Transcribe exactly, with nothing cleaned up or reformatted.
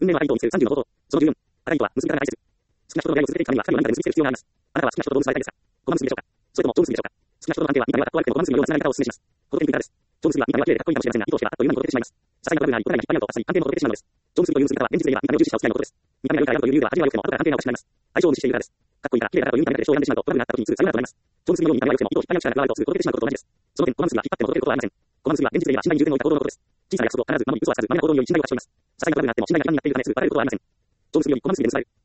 運命は赤糸を見せるさんじゅうの冒頭。そのじゅうよん。赤糸は結び方が大切。好きな人と出会いを続けていくためには二人を何かで結びつける必要があります。あなたは好きな人とどう結ばれたいですか？小結びでしょうか？それとも蝶結びでしょうか？好きな人との関係は見た目はかっこ悪くても小結びのような繋がり方をお勧めします。この点についてです。蝶結びは見た目は綺麗でかっこいいかもしれませんが、意図をしてはあっという間に戻ってしまいます。些細なトラブルがあり、答えが引っ張り合うとあっさり関係も戻ってしまうのです。蝶結びという結び方は現実で言えば見た目を重視したお付き合いのことです。見た目が良いからやるという理由では味が良くても後から関係がおかしくなります。相性を無視しているからです。かっこいいから綺麗だからという見た目だけで人を選んでしまうとトラブルがあった時にすぐさよならとなります。蝶結びのように見た目が良くても意図を引っ張り合う力が加わるとすぐ届けてしまうことと同じです。その点、小結びは引っ張っても届けることはありません。小結びは現実で言えば信頼に重点を置いた行動のことです。小さな約束を必ず守り嘘はつかず、まめな行動により信頼を勝ち取ります。些細なトラブルがあっても信頼が極みになっているためすぐバレることはありません。蝶結びより小結びで結ばれる。